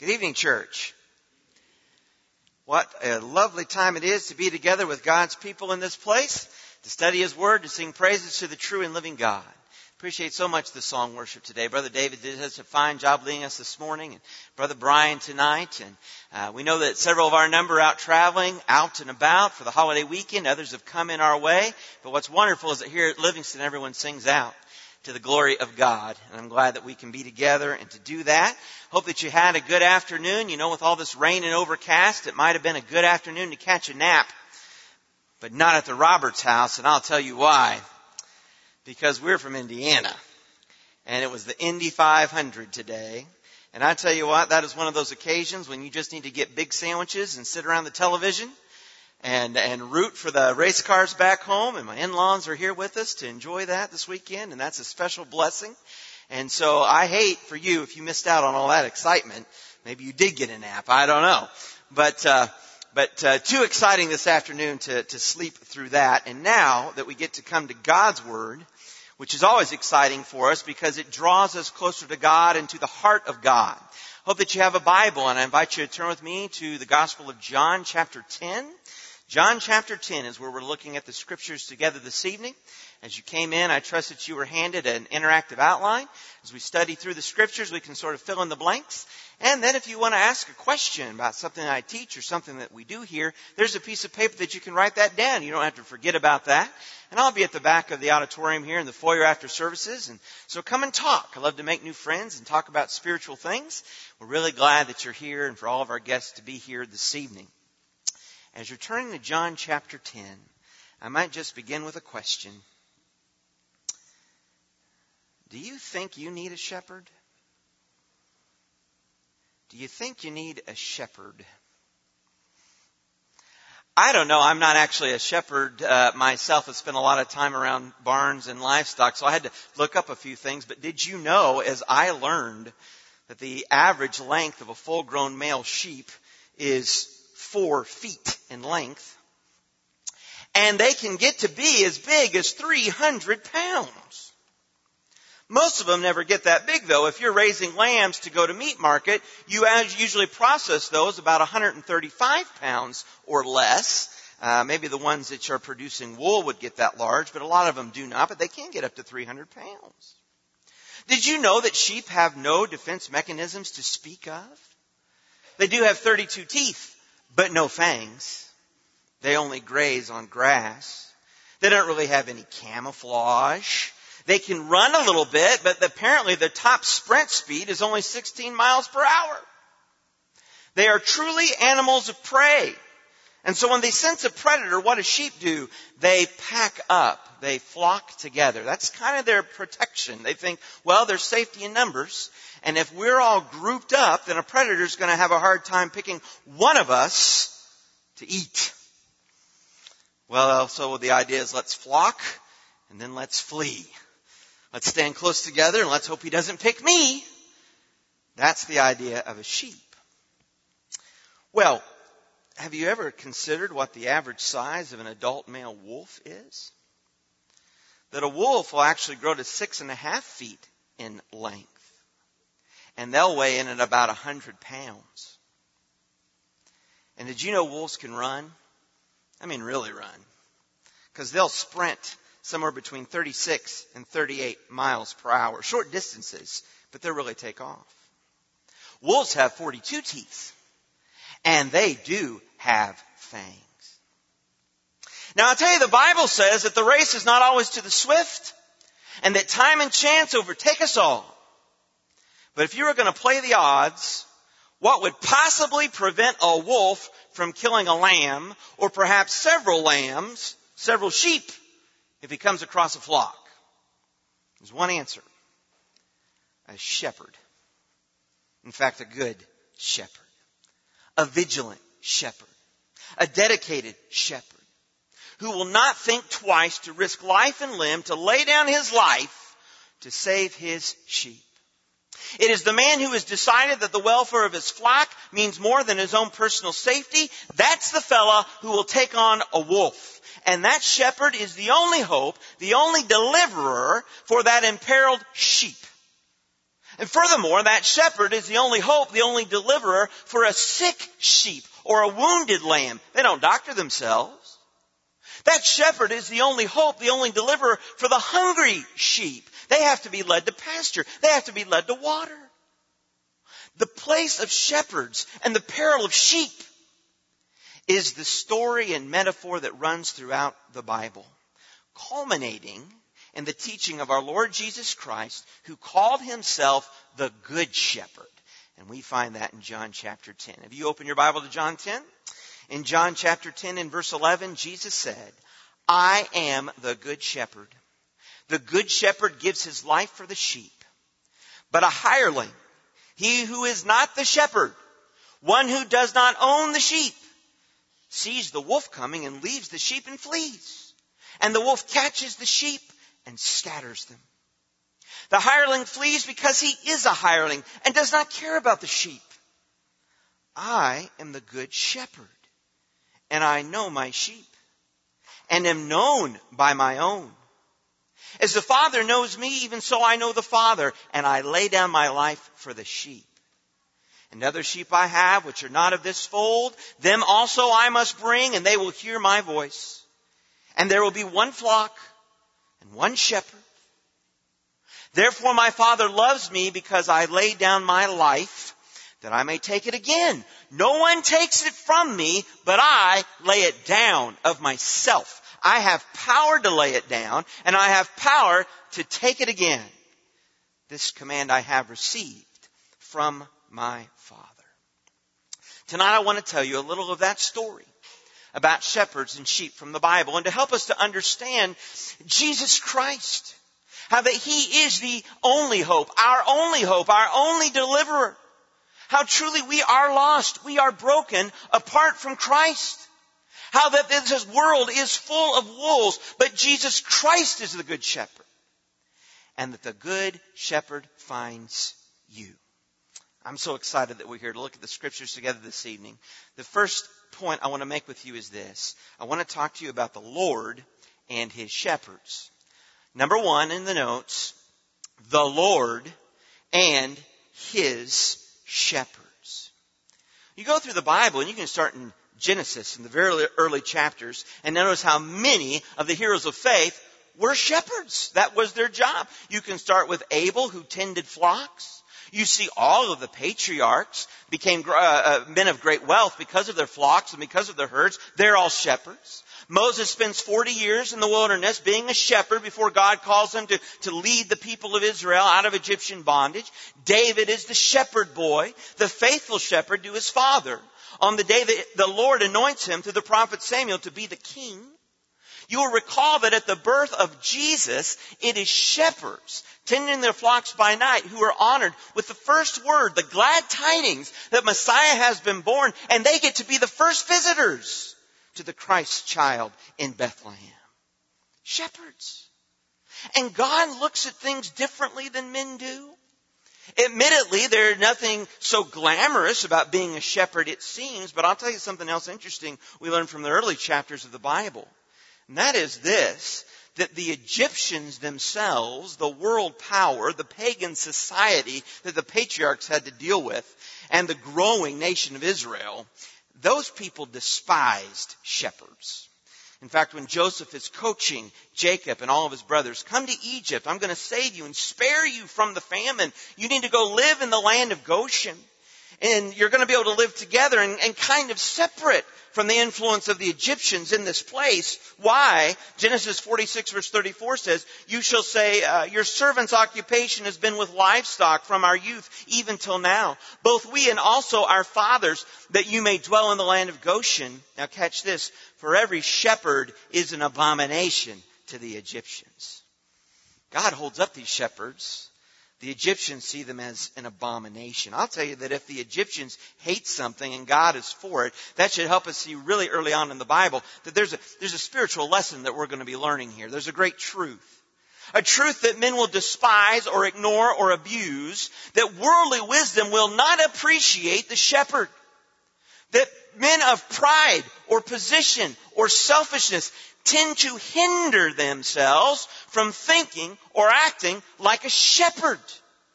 Good evening, church. What a lovely time it is to be together with God's people in this place, to study His Word, to sing praises to the true and living God. Appreciate so much the song worship today. Brother David did such a fine job leading us this morning, and Brother Brian tonight. And we know that several of our number are out traveling, out and about for the holiday weekend. Others have come in our way. But what's wonderful is that here at Livingston, everyone sings out to the glory of God. And I'm glad that we can be together and to do that. Hope that you had a good afternoon. You know, with all this rain and overcast, it might have been a good afternoon to catch a nap. But not at the Roberts house, and I'll tell you why. Because we're from Indiana. And it was the Indy 500 today. And I tell you what, that is one of those occasions when you just need to get big sandwiches and sit around the television and root for the race cars back home. And my in-laws are here with us to enjoy that this weekend, and that's a special blessing. And so I hate for you if you missed out on all that excitement. Maybe you did get a nap. I don't know. But too exciting this afternoon to sleep through that. And now that we get to come to God's Word, which is always exciting for us because it draws us closer to God and to the heart of God. Hope that you have a Bible, and I invite you to turn with me to the Gospel of John chapter 10. John chapter 10 is where we're looking at the Scriptures together this evening. As you came in, I trust that you were handed an interactive outline. As we study through the Scriptures, we can sort of fill in the blanks. And then if you want to ask a question about something I teach or something that we do here, there's a piece of paper that you can write that down. You don't have to forget about that. And I'll be at the back of the auditorium here in the foyer after services. And so come and talk. I love to make new friends and talk about spiritual things. We're really glad that you're here and for all of our guests to be here this evening. As you're turning to John chapter 10, I might just begin with a question. Do you think you need a shepherd? Do you think you need a shepherd? I don't know. I'm not actually a shepherd myself. I spent a lot of time around barns and livestock, so I had to look up a few things. But did you know, as I learned, that the average length of a full-grown male sheep is 4 feet in length? And they can get to be as big as 300 pounds. Most of them never get that big, though. If you're raising lambs to go to meat market, you usually process those about 135 pounds or less. Maybe the ones that are producing wool would get that large, but a lot of them do not. But they can get up to 300 pounds. Did you know that sheep have no defense mechanisms to speak of? They do have 32 teeth, but no fangs. They only graze on grass. They don't really have any camouflage. They can run a little bit, but apparently their top sprint speed is only 16 miles per hour. They are truly animals of prey. And so when they sense a predator, what do sheep do? They pack up. They flock together. That's kind of their protection. They think, well, there's safety in numbers. And if we're all grouped up, then a predator's going to have a hard time picking one of us to eat. Well, so the idea is let's flock and then let's flee. Let's stand close together and let's hope he doesn't pick me. That's the idea of a sheep. Well, have you ever considered what the average size of an adult male wolf is? That a wolf will actually grow to 6.5 feet in length. And they'll weigh in at about 100 pounds. And did you know wolves can run? I mean, really run. Because they'll sprint somewhere between 36 and 38 miles per hour. Short distances, but they'll really take off. Wolves have 42 teeth, and they do have fangs. Now, I'll tell you, the Bible says that the race is not always to the swift, and that time and chance overtake us all. But if you were going to play the odds, what would possibly prevent a wolf from killing a lamb, or perhaps several lambs, several sheep, if he comes across a flock? There's one answer. A shepherd. In fact, a good shepherd. A vigilant shepherd. A dedicated shepherd. Who will not think twice to risk life and limb, to lay down his life to save his sheep. It is the man who has decided that the welfare of his flock means more than his own personal safety. That's the fella who will take on a wolf. And that shepherd is the only hope, the only deliverer for that imperiled sheep. And furthermore, that shepherd is the only hope, the only deliverer for a sick sheep or a wounded lamb. They don't doctor themselves. That shepherd is the only hope, the only deliverer for the hungry sheep. They have to be led to pasture. They have to be led to water. The place of shepherds and the peril of sheep is the story and metaphor that runs throughout the Bible, culminating in the teaching of our Lord Jesus Christ, who called himself the Good Shepherd. And we find that in John chapter 10. Have you opened your Bible to John 10? In John chapter 10 in verse 11, Jesus said, I am the Good Shepherd. The Good Shepherd gives his life for the sheep. But a hireling, he who is not the shepherd, one who does not own the sheep, sees the wolf coming and leaves the sheep and flees. And the wolf catches the sheep and scatters them. The hireling flees because he is a hireling and does not care about the sheep. I am the Good Shepherd, and I know my sheep, and am known by my own. As the Father knows me, even so I know the Father, and I lay down my life for the sheep. And other sheep I have, which are not of this fold, them also I must bring, and they will hear my voice. And there will be one flock and one shepherd. Therefore my Father loves me, because I lay down my life, that I may take it again. No one takes it from me, but I lay it down of myself. I have power to lay it down, and I have power to take it again. This command I have received from my Father. Tonight I want to tell you a little of that story about shepherds and sheep from the Bible, and to help us to understand Jesus Christ, how that he is the only hope, our only deliverer. How truly we are lost, we are broken apart from Christ. How that this world is full of wolves, but Jesus Christ is the Good Shepherd. And that the Good Shepherd finds you. I'm so excited that we're here to look at the Scriptures together this evening. The first point I want to make with you is this. I want to talk to you about the Lord and his shepherds. Number one in the notes, the Lord and his shepherds. You go through the Bible and you can start in Genesis in the very early chapters and notice how many of the heroes of faith were shepherds. That was their job. You can start with Abel, who tended flocks. You see all of the patriarchs became men of great wealth because of their flocks and because of their herds. They're all shepherds. Moses spends 40 years in the wilderness being a shepherd before God calls him to lead the people of Israel out of Egyptian bondage. David is the shepherd boy, the faithful shepherd to his father. On the day that the Lord anoints him through the prophet Samuel to be the king, you will recall that at the birth of Jesus, it is shepherds tending their flocks by night who are honored with the first word, the glad tidings that Messiah has been born, and they get to be the first visitors to the Christ child in Bethlehem. Shepherds. And God looks at things differently than men do. Admittedly, there's nothing so glamorous about being a shepherd, it seems, but I'll tell you something else interesting we learned from the early chapters of the Bible. And that is this, that the Egyptians themselves, the world power, the pagan society that the patriarchs had to deal with, and the growing nation of Israel, those people despised shepherds. In fact, when Joseph is coaching Jacob and all of his brothers, come to Egypt, I'm going to save you and spare you from the famine. You need to go live in the land of Goshen. And you're going to be able to live together and kind of separate from the influence of the Egyptians in this place. Why? Genesis 46 verse 34 says, you shall say, your servant's occupation has been with livestock from our youth even till now. Both we and also our fathers, that you may dwell in the land of Goshen. Now catch this. For every shepherd is an abomination to the Egyptians. God holds up these shepherds. The Egyptians see them as an abomination. I'll tell you that if the Egyptians hate something and God is for it, that should help us see really early on in the Bible that there's a spiritual lesson that we're going to be learning here. There's a great truth. A truth that men will despise or ignore or abuse, that worldly wisdom will not appreciate the shepherd. That men of pride or position or selfishness tend to hinder themselves from thinking or acting like a shepherd.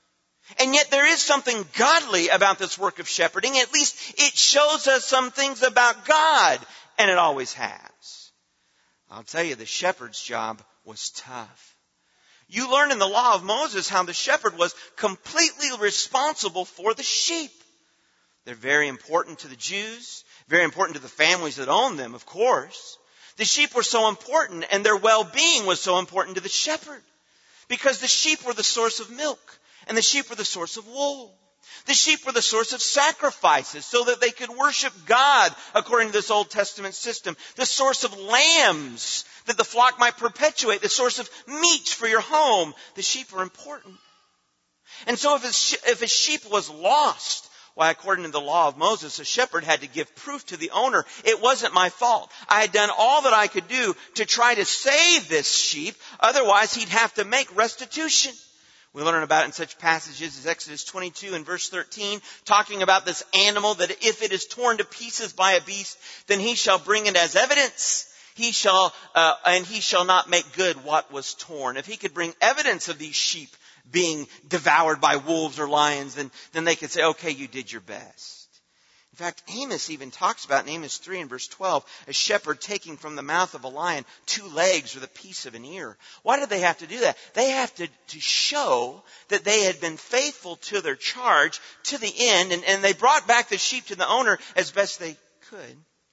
And yet there is something godly about this work of shepherding. At least it shows us some things about God, and it always has. I'll tell you, the shepherd's job was tough. You learn in the law of Moses how the shepherd was completely responsible for the sheep. They're very important to the Jews, very important to the families that own them, of course. The sheep were so important, and their well-being was so important to the shepherd, because the sheep were the source of milk, and the sheep were the source of wool. The sheep were the source of sacrifices so that they could worship God according to this Old Testament system. The source of lambs that the flock might perpetuate. The source of meat for your home. The sheep were important. And so if a sheep was lost, why, according to the law of Moses, a shepherd had to give proof to the owner. It wasn't my fault. I had done all that I could do to try to save this sheep. Otherwise, he'd have to make restitution. We learn about it in such passages as Exodus 22 and verse 13, talking about this animal that if it is torn to pieces by a beast, then he shall bring it as evidence. He shall not make good what was torn. If he could bring evidence of these sheep being devoured by wolves or lions, then they could say, okay, you did your best. In fact, Amos even talks about in Amos 3 and verse 12, a shepherd taking from the mouth of a lion 2 legs or the piece of an ear. Why did they have to do that? They have to show that they had been faithful to their charge to the end, and they brought back the sheep to the owner as best they could.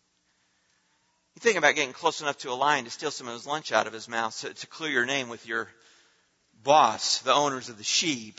You think about getting close enough to a lion to steal some of his lunch out of his mouth to clear your name with your boss, the owners of the sheep.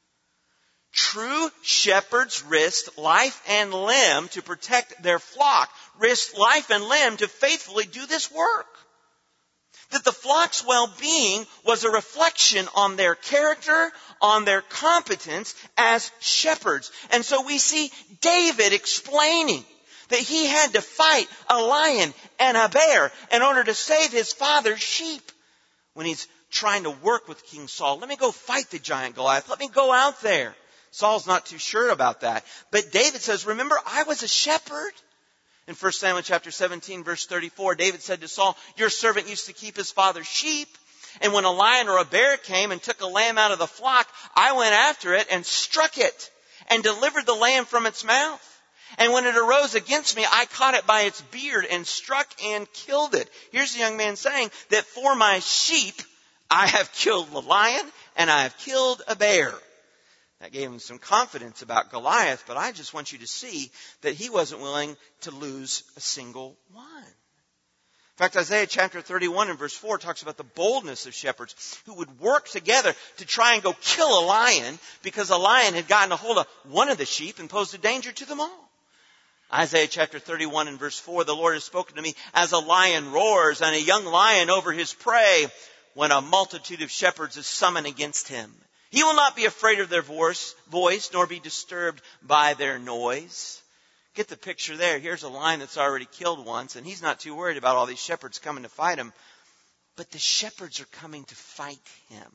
True shepherds risked life and limb to protect their flock, risked life and limb to faithfully do this work. That the flock's well-being was a reflection on their character, on their competence as shepherds. And so we see David explaining that he had to fight a lion and a bear in order to save his father's sheep. When he's trying to work with King Saul, let me go fight the giant Goliath. Let me go out there. Saul's not too sure about that. But David says, remember, I was a shepherd. In 1 Samuel chapter 17, verse 34, David said to Saul, your servant used to keep his father's sheep. And when a lion or a bear came and took a lamb out of the flock, I went after it and struck it and delivered the lamb from its mouth. And when it arose against me, I caught it by its beard and struck and killed it. Here's the young man saying that for my sheep, I have killed the lion and I have killed a bear. That gave him some confidence about Goliath, but I just want you to see that he wasn't willing to lose a single one. In fact, Isaiah chapter 31 and verse 4 talks about the boldness of shepherds who would work together to try and go kill a lion because a lion had gotten a hold of one of the sheep and posed a danger to them all. Isaiah chapter 31 and verse 4, the Lord has spoken to me as a lion roars and a young lion over his prey when a multitude of shepherds is summoned against him. He will not be afraid of their voice, nor be disturbed by their noise. Get the picture there. Here's a lion that's already killed once, and he's not too worried about all these shepherds coming to fight him. But the shepherds are coming to fight him.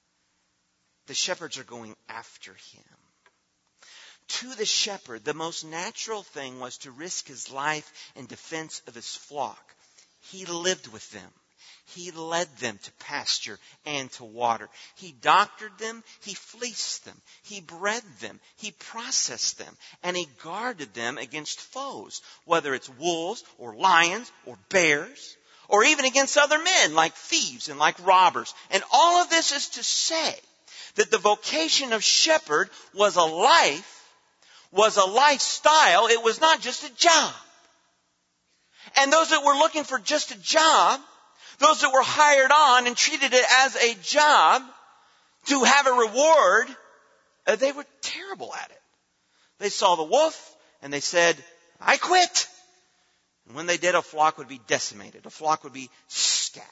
The shepherds are going after him. To the shepherd, the most natural thing was to risk his life in defense of his flock. He lived with them. He led them to pasture and to water. He doctored them. He fleeced them. He bred them. He processed them. And he guarded them against foes, whether it's wolves or lions or bears, or even against other men like thieves and like robbers. And all of this is to say that the vocation of shepherd was a life, was a lifestyle. It was not just a job. And those that were looking for just a job, those that were hired on and treated it as a job to have a reward, they were terrible at it. They saw the wolf and they said, I quit. And when they did, a flock would be decimated. A flock would be scattered.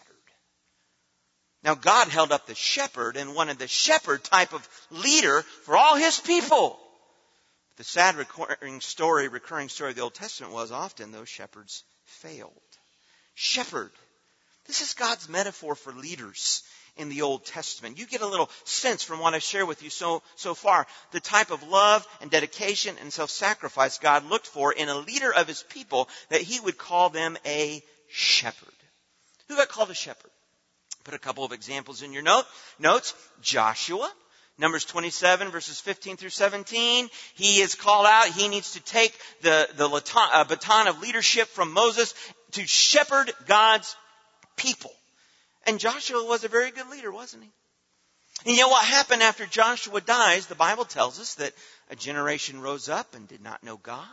Now God held up the shepherd and wanted the shepherd type of leader for all his people. The sad recurring story of the Old Testament was often those shepherds failed. Shepherd. This is God's metaphor for leaders in the Old Testament. You get a little sense from what I share with you so far, the type of love and dedication and self-sacrifice God looked for in a leader of his people, that he would call them a shepherd. Who got called a shepherd? Put a couple of examples in your notes. Joshua. Numbers 27, verses 15 through 17. He is called out. He needs to take the baton of leadership from Moses to shepherd God's people. And Joshua was a very good leader, wasn't he? And yet what happened after Joshua dies, the Bible tells us that a generation rose up and did not know God.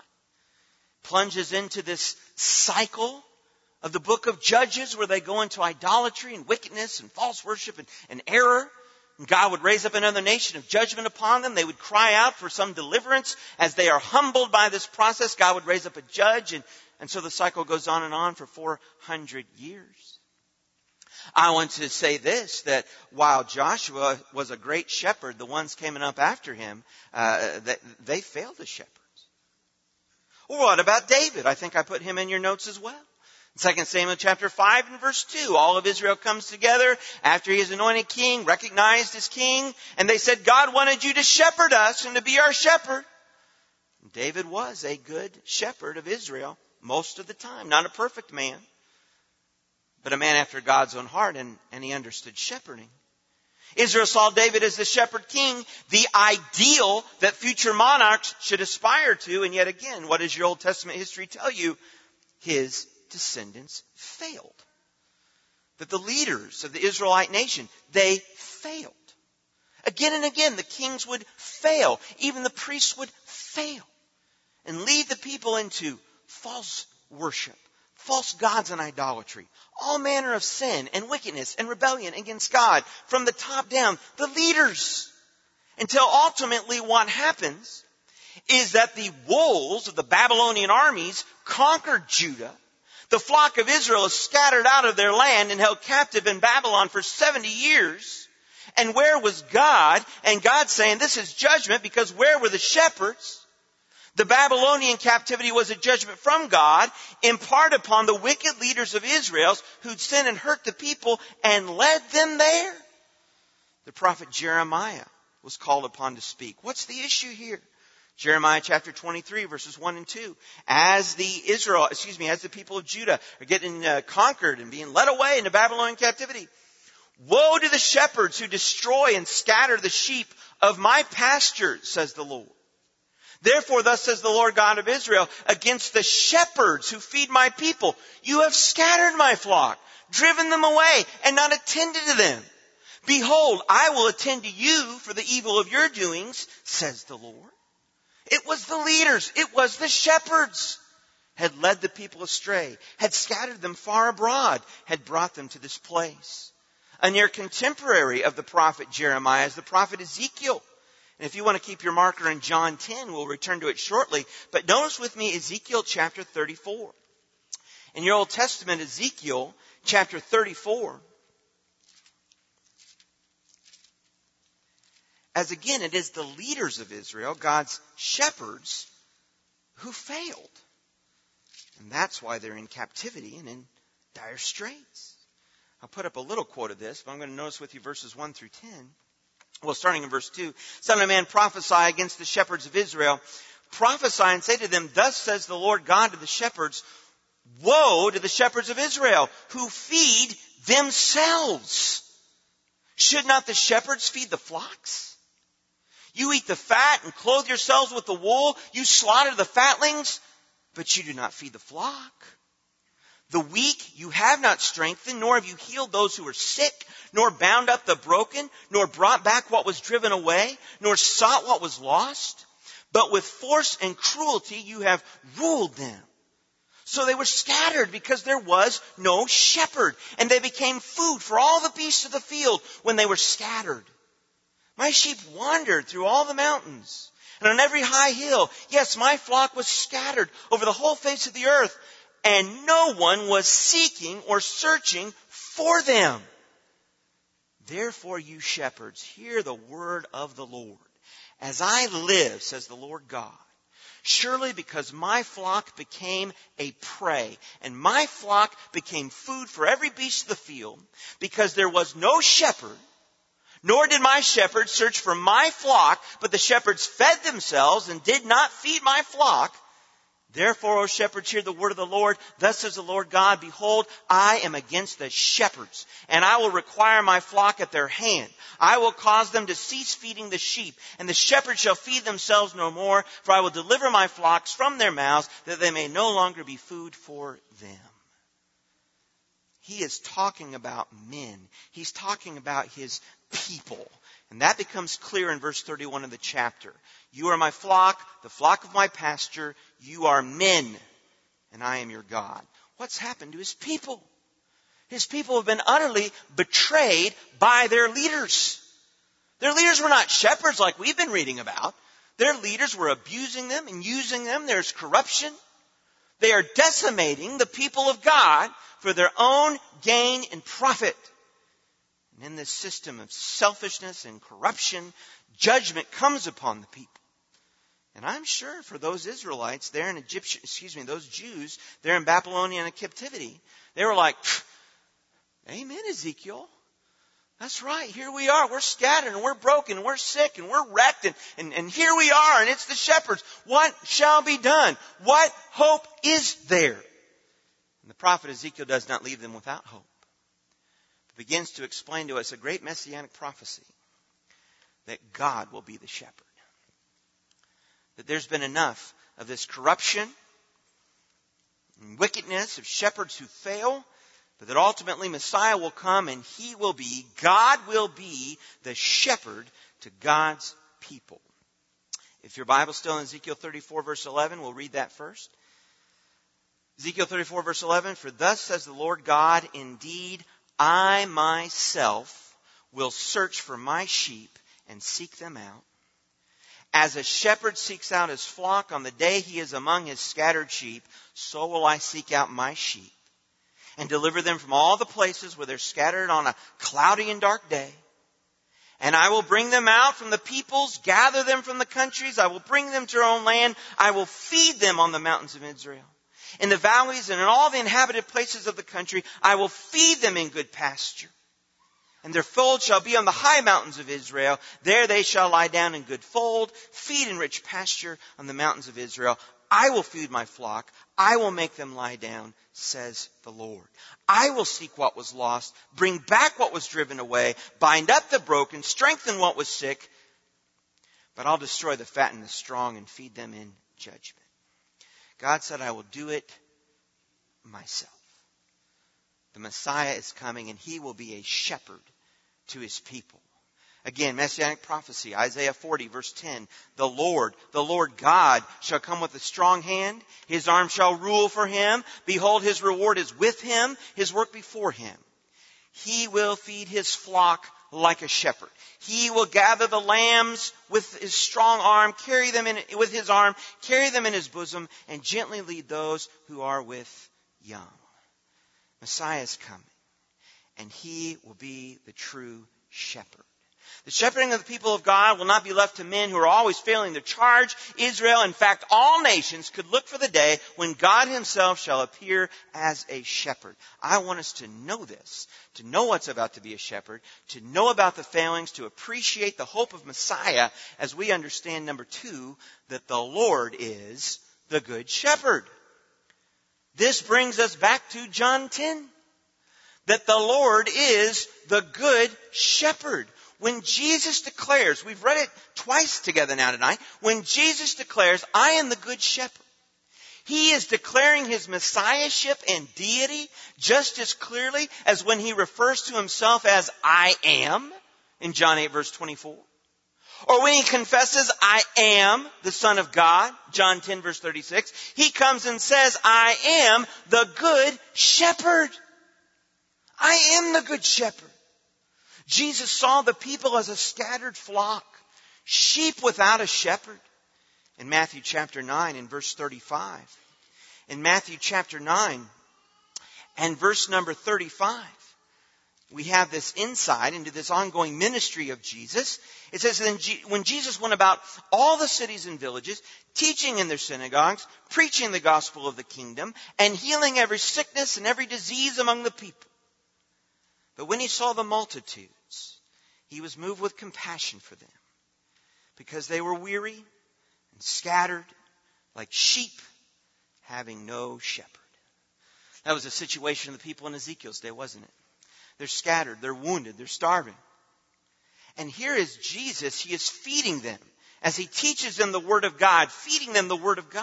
Plunges into this cycle of the book of Judges where they go into idolatry and wickedness and false worship and error. And God would raise up another nation of judgment upon them. They would cry out for some deliverance. As they are humbled by this process, God would raise up a judge. And so the cycle goes on for 400 years. I want to say this, that while Joshua was a great shepherd, the ones coming up after him, they failed as shepherds. Well, what about David? I think I put him in your notes as well. 2 Samuel chapter 5 and verse 2, all of Israel comes together after he is anointed king, recognized as king, and they said, God wanted you to shepherd us and to be our shepherd. And David was a good shepherd of Israel most of the time, not a perfect man, but a man after God's own heart, and he understood shepherding. Israel saw David as the shepherd king, the ideal that future monarchs should aspire to, and yet again, what does your Old Testament history tell you? His descendants failed. That the leaders of the Israelite nation, they failed. Again and again, the kings would fail. Even the priests would fail. And lead the people into false worship, false gods and idolatry, all manner of sin and wickedness and rebellion against God from the top down, the leaders. Until ultimately what happens is that the wolves of the Babylonian armies conquered Judah. The flock of Israel is scattered out of their land and held captive in Babylon for 70 years. And where was God? And God saying, this is judgment, because where were the shepherds? The Babylonian captivity was a judgment from God, in part upon the wicked leaders of Israel who'd sinned and hurt the people and led them there. The prophet Jeremiah was called upon to speak. What's the issue here? Jeremiah chapter 23 verses 1 and 2. As the people of Judah are getting conquered and being led away into Babylonian captivity. Woe to the shepherds who destroy and scatter the sheep of my pasture, says the Lord. Therefore, thus says the Lord God of Israel, against the shepherds who feed my people, you have scattered my flock, driven them away, and not attended to them. Behold, I will attend to you for the evil of your doings, says the Lord. It was the leaders, it was the shepherds, had led the people astray, had scattered them far abroad, had brought them to this place. A near contemporary of the prophet Jeremiah is the prophet Ezekiel. And if you want to keep your marker in John 10, we'll return to it shortly. But notice with me Ezekiel chapter 34. In your Old Testament, Ezekiel chapter 34. As again, it is the leaders of Israel, God's shepherds, who failed. And that's why they're in captivity and in dire straits. I'll put up a little quote of this, but I'm going to notice with you verses 1 through 10. Well, starting in verse 2. Son of man, prophesy against the shepherds of Israel. Prophesy and say to them, thus says the Lord God to the shepherds, woe to the shepherds of Israel who feed themselves. Should not the shepherds feed the flocks? You eat the fat and clothe yourselves with the wool. You slaughter the fatlings, but you do not feed the flock. The weak you have not strengthened, nor have you healed those who are sick, nor bound up the broken, nor brought back what was driven away, nor sought what was lost. But with force and cruelty you have ruled them. So they were scattered because there was no shepherd, and they became food for all the beasts of the field when they were scattered. My sheep wandered through all the mountains, and on every high hill. Yes, my flock was scattered over the whole face of the earth, and no one was seeking or searching for them. Therefore, you shepherds, hear the word of the Lord. As I live, says the Lord God, surely because my flock became a prey, and my flock became food for every beast of the field, because there was no shepherd, nor did my shepherds search for my flock, but the shepherds fed themselves and did not feed my flock, Therefore, O shepherds, hear the word of the Lord. Thus says the Lord God, behold, I am against the shepherds, and I will require my flock at their hand. I will cause them to cease feeding the sheep, and the shepherds shall feed themselves no more, for I will deliver my flocks from their mouths, that they may no longer be food for them. He is talking about men. He's talking about his people. And that becomes clear in verse 31 of the chapter. You are my flock, the flock of my pasture. You are men, and I am your God. What's happened to his people? His people have been utterly betrayed by their leaders. Their leaders were not shepherds like we've been reading about. Their leaders were abusing them and using them. There's corruption. They are decimating the people of God for their own gain and profit. And in this system of selfishness and corruption, judgment comes upon the people. And I'm sure for those Israelites there in those Jews there in Babylonian captivity, they were like, amen, Ezekiel. That's right. Here we are. We're scattered and we're broken and we're sick and we're wrecked and here we are and it's the shepherds. What shall be done? What hope is there? And the prophet Ezekiel does not leave them without hope. Begins to explain to us a great messianic prophecy that God will be the shepherd. That there's been enough of this corruption and wickedness of shepherds who fail, but that ultimately Messiah will come and God will be the shepherd to God's people. If your Bible's still in Ezekiel 34 verse 11, we'll read that first. Ezekiel 34 verse 11, for thus says the Lord God, indeed, I myself will search for my sheep and seek them out. As a shepherd seeks out his flock on the day he is among his scattered sheep, so will I seek out my sheep and deliver them from all the places where they're scattered on a cloudy and dark day. And I will bring them out from the peoples, gather them from the countries. I will bring them to their own land. I will feed them on the mountains of Israel. In the valleys and in all the inhabited places of the country, I will feed them in good pasture. And their fold shall be on the high mountains of Israel. There they shall lie down in good fold, feed in rich pasture on the mountains of Israel. I will feed my flock. I will make them lie down, says the Lord. I will seek what was lost, bring back what was driven away, bind up the broken, strengthen what was sick. But I'll destroy the fat and the strong and feed them in judgment. God said, I will do it myself. The Messiah is coming and he will be a shepherd to his people. Again, messianic prophecy, Isaiah 40 verse 10. The Lord God shall come with a strong hand. His arm shall rule for him. Behold, his reward is with him, his work before him. He will feed his flock like a shepherd. He will gather the lambs with his strong arm, carry them with his arm, carry them in his bosom, and gently lead those who are with young. Messiah is coming, and he will be the true shepherd. The shepherding of the people of God will not be left to men who are always failing their charge. Israel, in fact, all nations could look for the day when God himself shall appear as a shepherd. I want us to know this, to know what's about to be a shepherd, to know about the failings, to appreciate the hope of Messiah as we understand, number 2, that the Lord is the good shepherd. This brings us back to John 10, that the Lord is the good shepherd. When Jesus declares, we've read it twice together now tonight, when Jesus declares, I am the good shepherd, he is declaring his messiahship and deity just as clearly as when he refers to himself as I am in John 8 verse 24. Or when he confesses, I am the Son of God, John 10 verse 36, he comes and says, I am the good shepherd. I am the good shepherd. Jesus saw the people as a scattered flock, sheep without a shepherd. In Matthew chapter 9 and verse 35. In Matthew chapter 9 and verse number 35, we have this insight into this ongoing ministry of Jesus. It says, when Jesus went about all the cities and villages, teaching in their synagogues, preaching the gospel of the kingdom, and healing every sickness and every disease among the people. But when he saw the multitudes, he was moved with compassion for them, because they were weary and scattered like sheep having no shepherd. That was the situation of the people in Ezekiel's day, wasn't it? They're scattered, they're wounded, they're starving. And here is Jesus. He is feeding them as he teaches them the Word of God, feeding them the Word of God.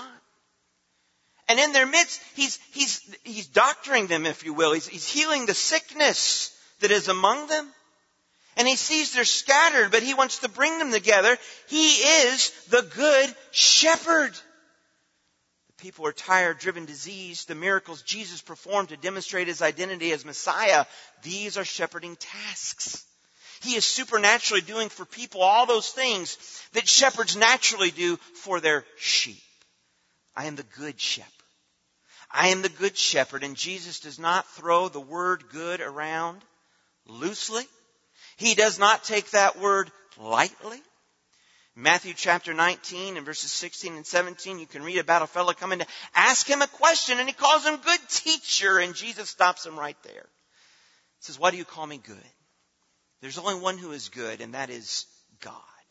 And in their midst, he's doctoring them, if you will. He's healing the sickness that is among them. And he sees they're scattered, but he wants to bring them together. He is the good shepherd. The people are tired, driven, diseased. The miracles Jesus performed to demonstrate his identity as Messiah, these are shepherding tasks. He is supernaturally doing for people all those things that shepherds naturally do for their sheep. I am the good shepherd. I am the good shepherd. And Jesus does not throw the word good around loosely. He does not take that word lightly. Matthew chapter 19 and verses 16 and 17, you can read about a fellow coming to ask him a question, and he calls him good teacher, and Jesus stops him right there. He says, why do you call me good? There's only one who is good, and that is God.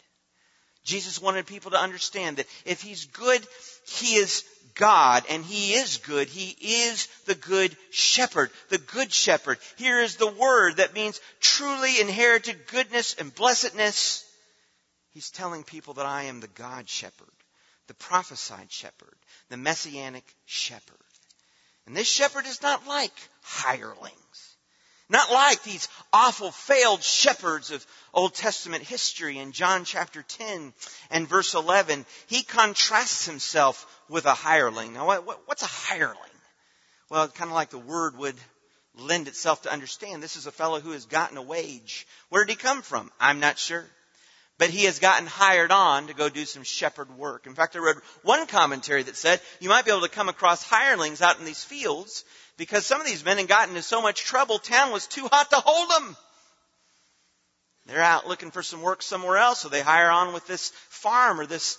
Jesus wanted people to understand that if he's good, he is God, and he is good. He is the good shepherd. The good shepherd. Here is the word that means truly inherited goodness and blessedness. He's telling people that I am the God shepherd, the prophesied shepherd, the messianic shepherd. And this shepherd is not like hirelings. Not like these awful failed shepherds of Old Testament history. In John chapter 10 and verse 11, he contrasts himself with a hireling. Now, what's a hireling? Well, kind of like the word would lend itself to understand. This is a fellow who has gotten a wage. Where did he come from? I'm not sure. But he has gotten hired on to go do some shepherd work. In fact, I read one commentary that said you might be able to come across hirelings out in these fields because some of these men had gotten into so much trouble, town was too hot to hold them. They're out looking for some work somewhere else, so they hire on with this farm or this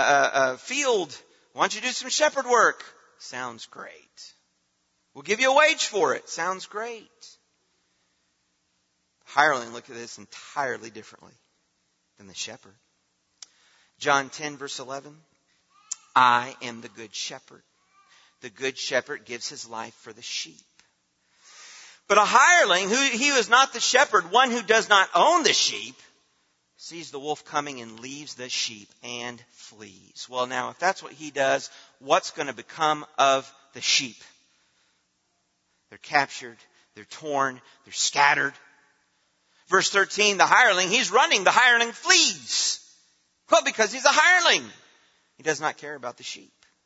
field. Why don't you do some shepherd work? Sounds great. We'll give you a wage for it. Sounds great. Hireling looked at this entirely differently than the shepherd. John 10 verse 11. I am the good shepherd. The good shepherd gives his life for the sheep. But a hireling, he is not the shepherd, one who does not own the sheep, sees the wolf coming and leaves the sheep and flees. Well, now, if that's what he does, what's going to become of the sheep? They're captured, they're torn, they're scattered. Verse 13, the hireling, he's running, the hireling flees. Well, because he's a hireling. He does not care about the sheep.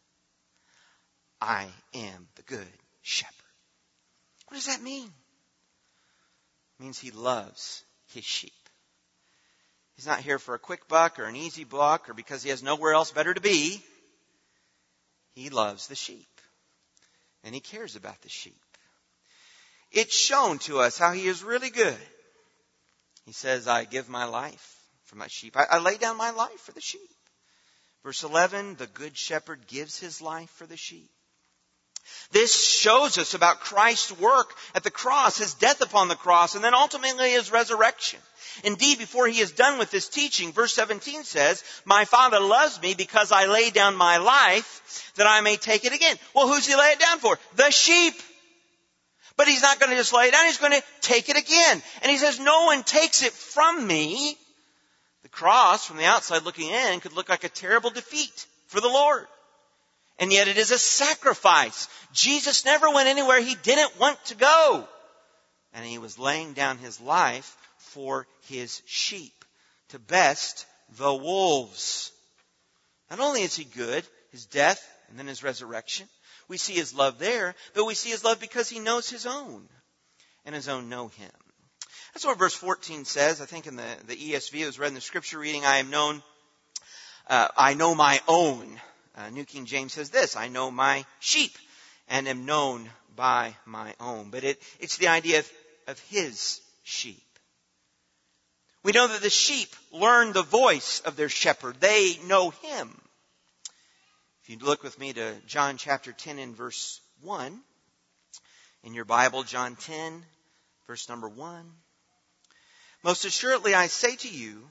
I am the good shepherd. What does that mean? It means he loves his sheep. He's not here for a quick buck or an easy buck or because he has nowhere else better to be. He loves the sheep. And he cares about the sheep. It's shown to us how he is really good. He says, I give my life for my sheep. I lay down my life for the sheep. Verse 11, the good shepherd gives his life for the sheep. This shows us about Christ's work at the cross, his death upon the cross, and then ultimately his resurrection. Indeed, before he is done with this teaching, verse 17 says, my Father loves me because I lay down my life that I may take it again. Well, who's he lay it down for? The sheep. But he's not going to just lay it down, he's going to take it again. And he says, no one takes it from me. The cross, from the outside looking in, could look like a terrible defeat for the Lord. And yet it is a sacrifice. Jesus never went anywhere he didn't want to go. And he was laying down his life for his sheep to best the wolves. Not only is he good, his death and then his resurrection, we see his love there, but we see his love because he knows his own, and his own know him. That's what verse 14 says. I think in the ESV, it was read in the scripture reading, I know my own. New King James says this, I know my sheep and am known by my own. But it's the idea of his sheep. We know that the sheep learn the voice of their shepherd. They know him. If you look with me to John chapter 10 and verse 1. In your Bible, John 10, verse number 1. Most assuredly I say to you,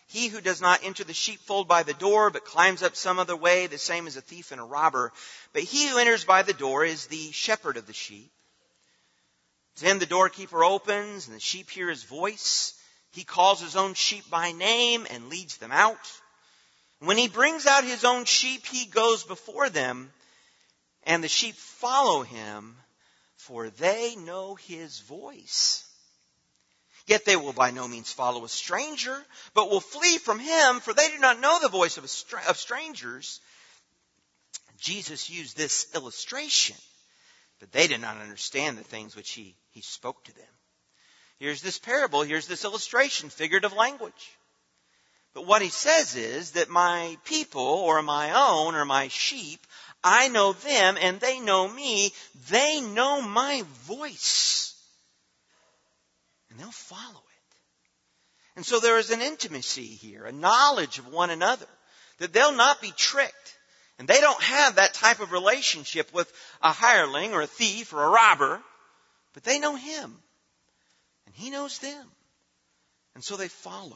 He who does not enter the sheepfold by the door, but climbs up some other way, the same is a thief and a robber. But he who enters by the door is the shepherd of the sheep. To him the doorkeeper opens, and the sheep hear his voice. He calls his own sheep by name and leads them out. When he brings out his own sheep, he goes before them, and the sheep follow him, for they know his voice. Yet they will by no means follow a stranger, but will flee from him, for they do not know the voice of strangers. Jesus used this illustration, but they did not understand the things which he spoke to them. Here's this parable, here's this illustration, figurative language. But what he says is that my people, or my own, or my sheep, I know them and they know me. They know my voice. And they'll follow it. And so there is an intimacy here, a knowledge of one another, that they'll not be tricked. And they don't have that type of relationship with a hireling or a thief or a robber, but they know him. And he knows them. And so they follow.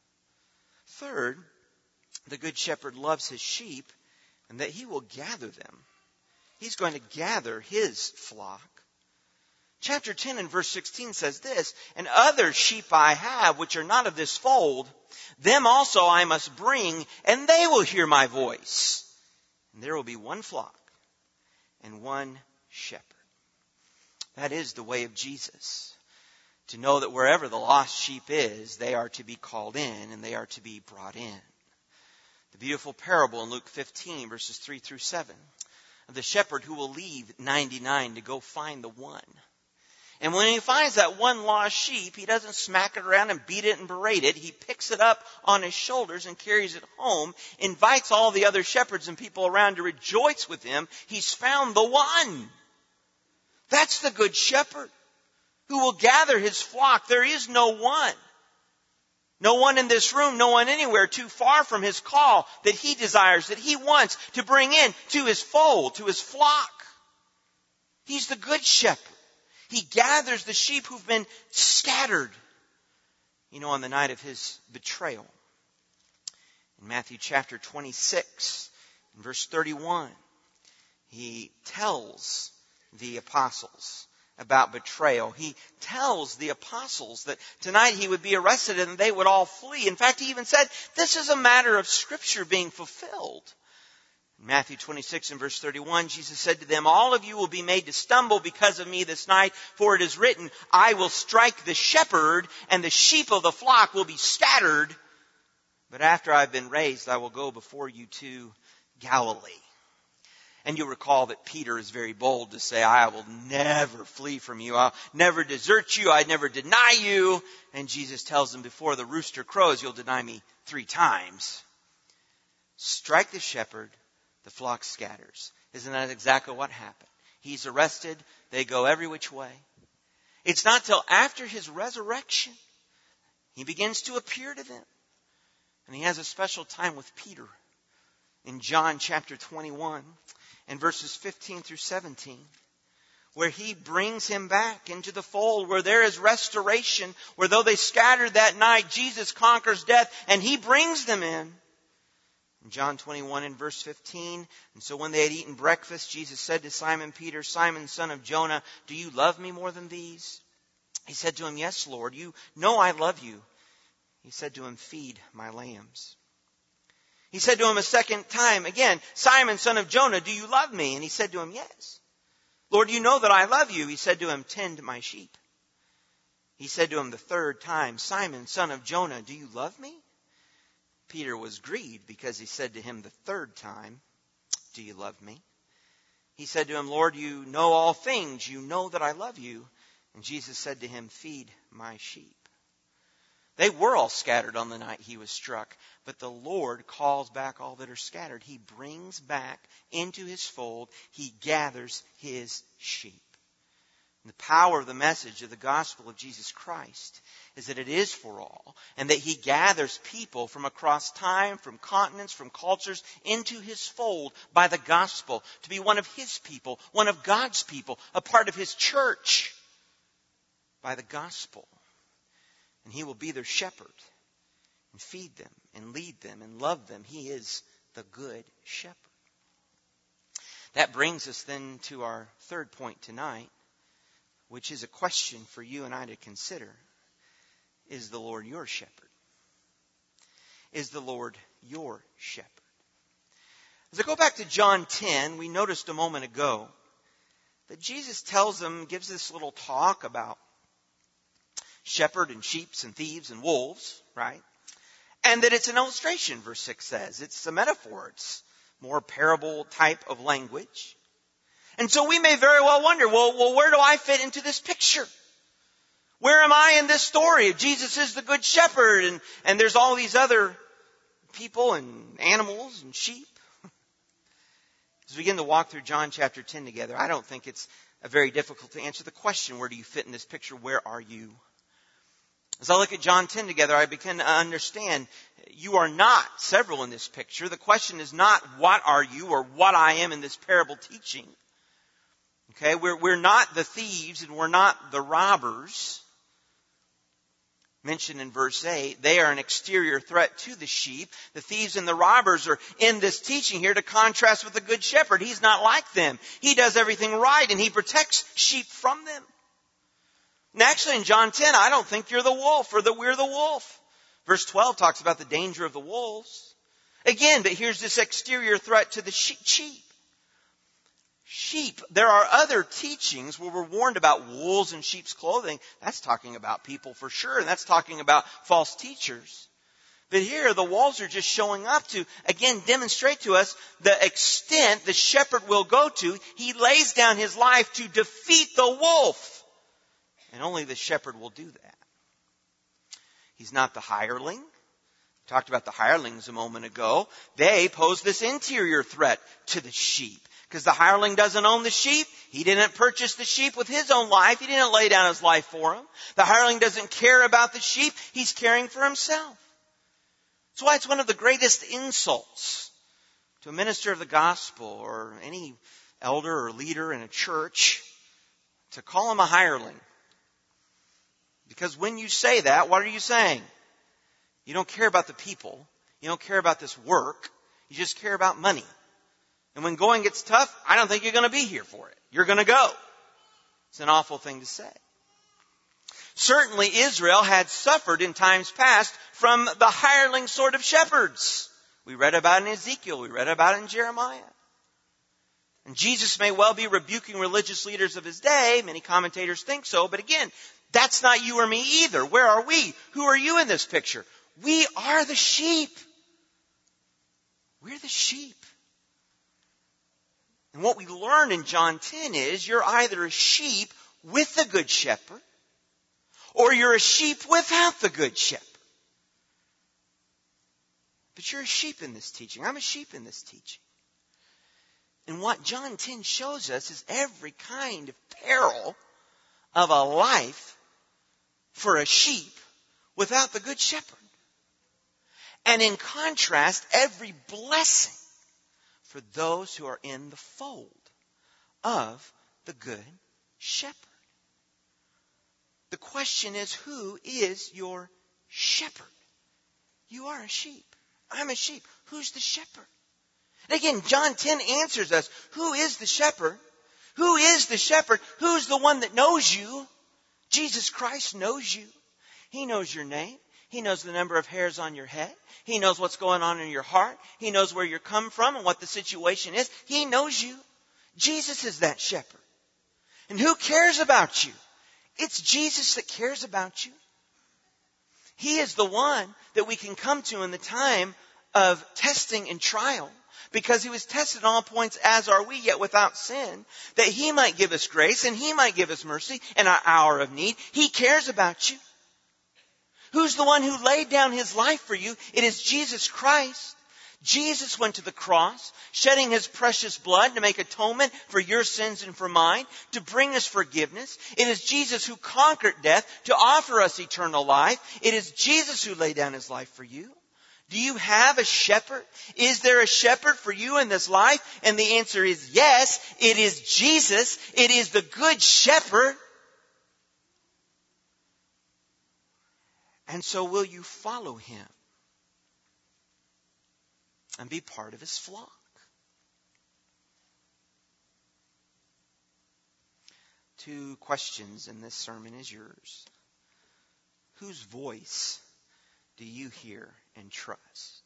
Third, the good shepherd loves his sheep and that he will gather them. He's going to gather his flock. Chapter 10 and verse 16 says this, "And other sheep I have which are not of this fold, them also I must bring, and they will hear my voice. And there will be one flock and one shepherd." That is the way of Jesus. To know that wherever the lost sheep is, they are to be called in and they are to be brought in. The beautiful parable in Luke 15, verses 3 through 7, of the shepherd who will leave 99 to go find the one. And when he finds that one lost sheep, he doesn't smack it around and beat it and berate it. He picks it up on his shoulders and carries it home, invites all the other shepherds and people around to rejoice with him. He's found the one. That's the good shepherd who will gather his flock. There is no one. No one in this room, no one anywhere too far from his call that he desires, that he wants to bring in to his fold, to his flock. He's the good shepherd. He gathers the sheep who've been scattered, on the night of his betrayal. In Matthew chapter 26, in verse 31, he tells the apostles about betrayal. He tells the apostles that tonight he would be arrested and they would all flee. In fact, he even said, this is a matter of Scripture being fulfilled. In Matthew 26 and verse 31, Jesus said to them, "All of you will be made to stumble because of me this night, for it is written, I will strike the shepherd and the sheep of the flock will be scattered. But after I've been raised, I will go before you to Galilee." And you'll recall that Peter is very bold to say, "I will never flee from you. I'll never desert you. I never deny you." And Jesus tells him, "Before the rooster crows, you'll deny me 3 times. Strike the shepherd, the flock scatters. Isn't that exactly what happened? He's arrested. They go every which way. It's not till after his resurrection he begins to appear to them. And he has a special time with Peter in John chapter 21 and verses 15 through 17, where he brings him back into the fold, where there is restoration, where though they scattered that night, Jesus conquers death and he brings them in. In John 21 and verse 15, "And so when they had eaten breakfast, Jesus said to Simon Peter, 'Simon, son of Jonah, do you love me more than these?' He said to him, 'Yes, Lord, you know I love you.' He said to him, 'Feed my lambs.' He said to him a second time again, 'Simon, son of Jonah, do you love me?' And he said to him, 'Yes. Lord, you know that I love you.' He said to him, 'Tend my sheep.' He said to him the third time, 'Simon, son of Jonah, do you love me?' Peter was grieved because he said to him the third time, 'Do you love me?' He said to him, 'Lord, you know all things. You know that I love you.' And Jesus said to him, 'Feed my sheep.' They were all scattered on the night he was struck, but the Lord calls back all that are scattered. He brings back into his fold. He gathers his sheep. And the power of the message of the gospel of Jesus Christ is that it is for all, and that he gathers people from across time, from continents, from cultures into his fold by the gospel, to be one of his people, one of God's people, a part of his church by the gospel. And he will be their shepherd. and feed them and lead them and love them. He is the good shepherd. That brings us then to our third point tonight, which is a question for you and I to consider. Is the Lord your shepherd? Is the Lord your shepherd? As I go back to John 10, we noticed a moment ago that Jesus gives this little talk about shepherd and sheep and thieves and wolves, right? And that it's an illustration, verse 6 says. It's a metaphor. It's more parable type of language. And so we may very well wonder, well, where do I fit into this picture? Where am I in this story? If Jesus is the good shepherd and there's all these other people and animals and sheep. As we begin to walk through John chapter 10 together, I don't think it's very difficult to answer the question, where do you fit in this picture? Where are you? As I look at John 10 together, I begin to understand you are not several in this picture. The question is not what are you or what I am in this parable teaching. Okay, we're not the thieves and we're not the robbers mentioned in verse 8. They are an exterior threat to the sheep. The thieves and the robbers are in this teaching here to contrast with the good shepherd. He's not like them. He does everything right and he protects sheep from them. And actually in John 10, I don't think you're the wolf or that we're the wolf. Verse 12 talks about the danger of the wolves. Again, but here's this exterior threat to the sheep. Sheep, there are other teachings where we're warned about wolves in sheep's clothing. That's talking about people for sure, and that's talking about false teachers. But here, the wolves are just showing up to, again, demonstrate to us the extent the shepherd will go to. He lays down his life to defeat the wolf. And only the shepherd will do that. He's not the hireling. We talked about the hirelings a moment ago. They pose this interior threat to the sheep. Because the hireling doesn't own the sheep. He didn't purchase the sheep with his own life. He didn't lay down his life for them. The hireling doesn't care about the sheep. He's caring for himself. That's why it's one of the greatest insults to a minister of the gospel or any elder or leader in a church to call him a hireling. Because when you say that, what are you saying? You don't care about the people. You don't care about this work. You just care about money. And when going gets tough, I don't think you're going to be here for it. You're going to go. It's an awful thing to say. Certainly Israel had suffered in times past from the hireling sort of shepherds. We read about it in Ezekiel. We read about it in Jeremiah. And Jesus may well be rebuking religious leaders of his day. Many commentators think so. But again, that's not you or me either. Where are we? Who are you in this picture? We are the sheep. We're the sheep. And what we learn in John 10 is you're either a sheep with the good shepherd or you're a sheep without the good shepherd. But you're a sheep in this teaching. I'm a sheep in this teaching. And what John 10 shows us is every kind of peril of a life for a sheep without the good shepherd. And in contrast, every blessing for those who are in the fold of the good shepherd. The question is, who is your shepherd? You are a sheep. I'm a sheep. Who's the shepherd? And again, John 10 answers us. Who is the shepherd? Who is the shepherd? Who's the one that knows you? Jesus Christ knows you. He knows your name. He knows the number of hairs on your head. He knows what's going on in your heart. He knows where you're come from and what the situation is. He knows you. Jesus is that shepherd. And who cares about you? It's Jesus that cares about you. He is the one that we can come to in the time of testing and trial. Because he was tested on all points, as are we, yet without sin. That he might give us grace and he might give us mercy in our hour of need. He cares about you. Who's the one who laid down his life for you? It is Jesus Christ. Jesus went to the cross, shedding his precious blood to make atonement for your sins and for mine, to bring us forgiveness. It is Jesus who conquered death to offer us eternal life. It is Jesus who laid down his life for you. Do you have a shepherd? Is there a shepherd for you in this life? And the answer is yes. It is Jesus. It is the good shepherd. And so will you follow him? and be part of his flock. Two questions in this sermon is yours. Whose voice do you hear and trust?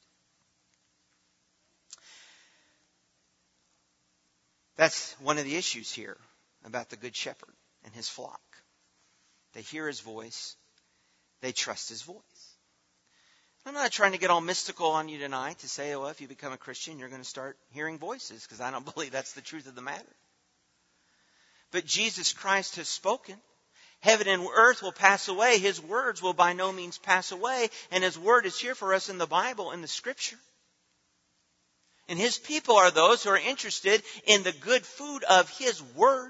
That's one of the issues here about the Good Shepherd and his flock. They hear his voice. They trust his voice. I'm not trying to get all mystical on you tonight to say, well, if you become a Christian, you're going to start hearing voices, because I don't believe that's the truth of the matter. But Jesus Christ has spoken. Heaven and earth will pass away. His words will by no means pass away. And his word is here for us in the Bible, in the Scripture. And his people are those who are interested in the good food of his word.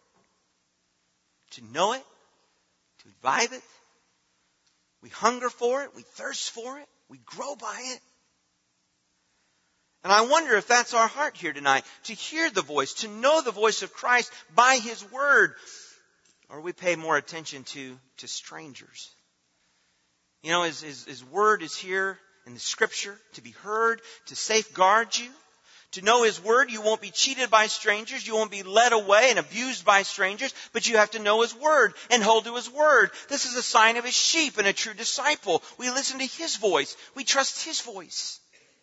To know it, to imbibe it. We hunger for it, we thirst for it, we grow by it. And I wonder if that's our heart here tonight, to hear the voice, to know the voice of Christ by his word. Or we pay more attention to strangers. You know, his word is here in the Scripture to be heard, to safeguard you. To know his word, you won't be cheated by strangers. You won't be led away and abused by strangers. But you have to know his word and hold to his word. This is a sign of his sheep and a true disciple. We listen to his voice. We trust his voice.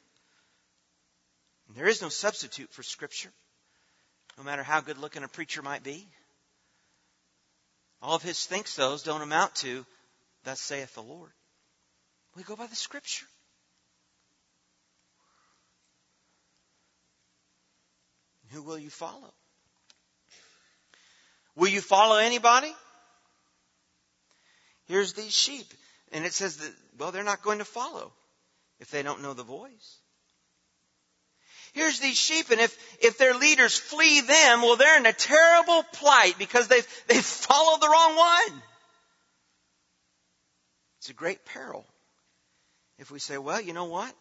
And there is no substitute for Scripture, no matter how good looking a preacher might be. All of his think-sos don't amount to, thus saith the Lord. We go by the Scripture. Who will you follow? Will you follow anybody? Here's these sheep. And it says that, well, they're not going to follow if they don't know the voice. Here's these sheep, and if their leaders flee them, well, they're in a terrible plight because they've followed the wrong one. It's a great peril. If we say, well, you know what?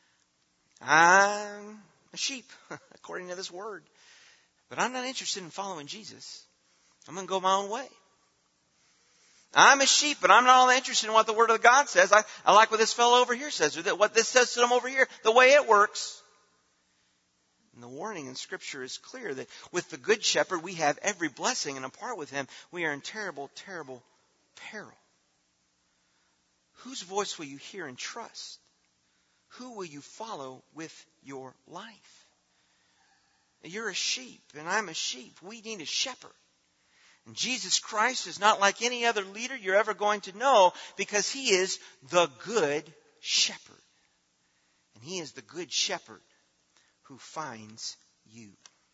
I'm a sheep, according to this word. But I'm not interested in following Jesus. I'm going to go my own way. I'm a sheep, but I'm not all that interested in what the Word of God says. I like what this fellow over here says, or that what this says to them over here, the way it works. And the warning in Scripture is clear that with the Good Shepherd, we have every blessing, and apart with him, we are in terrible, terrible peril. Whose voice will you hear and trust? Who will you follow with your life? You're a sheep, and I'm a sheep. We need a shepherd. And Jesus Christ is not like any other leader you're ever going to know, because he is the Good Shepherd. And he is the Good Shepherd who finds you.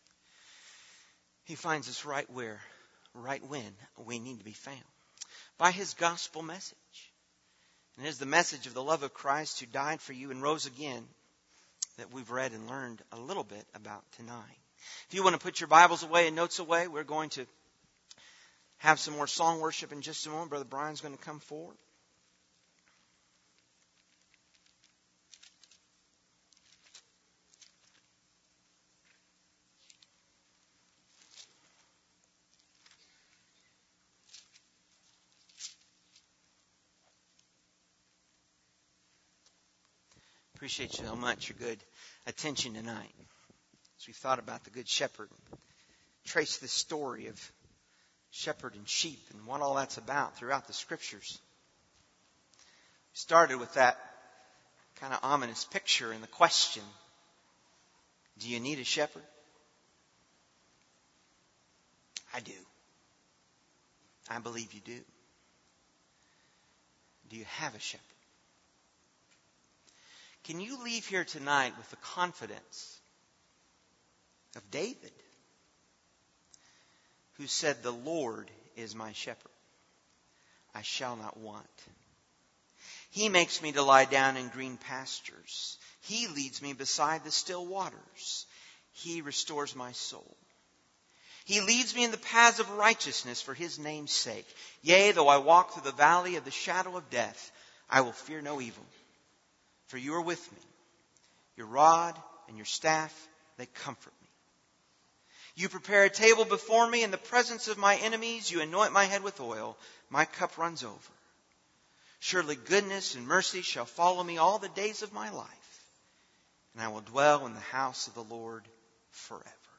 He finds us right where, right when we need to be found. By his gospel message. And it is the message of the love of Christ who died for you and rose again that we've read and learned a little bit about tonight. If you want to put your Bibles away and notes away, we're going to have some more song worship in just a moment. Brother Brian's going to come forward. Appreciate you so much, your good attention tonight. As we thought about the Good Shepherd, trace this story of shepherd and sheep and what all that's about throughout the Scriptures. We started with that kind of ominous picture and the question, do you need a shepherd? I do. I believe you do. Do you have a shepherd? Can you leave here tonight with the confidence of David, who said, the Lord is my shepherd. I shall not want. He makes me to lie down in green pastures. He leads me beside the still waters. He restores my soul. He leads me in the paths of righteousness for his name's sake. Yea, though I walk through the valley of the shadow of death, I will fear no evil. For you are with me. Your rod and your staff, they comfort me. You prepare a table before me in the presence of my enemies. You anoint my head with oil. My cup runs over. Surely goodness and mercy shall follow me all the days of my life. and I will dwell in the house of the Lord forever.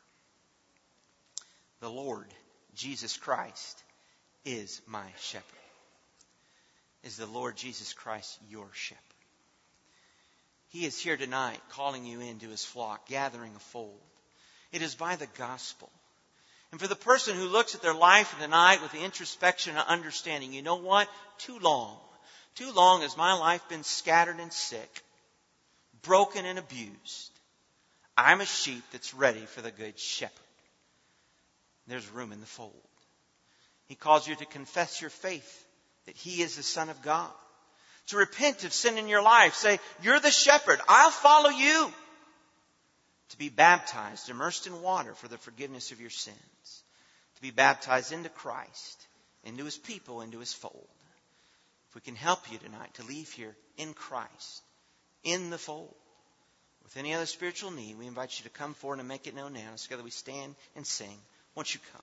The Lord, Jesus Christ, is my shepherd. Is the Lord Jesus Christ your shepherd? He is here tonight calling you into His flock, gathering a fold. It is by the gospel. And for the person who looks at their life tonight with the introspection and understanding, you know what? Too long has my life been scattered and sick, broken and abused. I'm a sheep that's ready for the good shepherd. There's room in the fold. He calls you to confess your faith that He is the Son of God. To repent of sin in your life. Say, you're the shepherd. I'll follow you. To be baptized, immersed in water for the forgiveness of your sins. To be baptized into Christ, into His people, into His fold. If we can help you tonight to leave here in Christ, in the fold, with any other spiritual need, we invite you to come forward and make it known now. Together we stand and sing. Won't you come?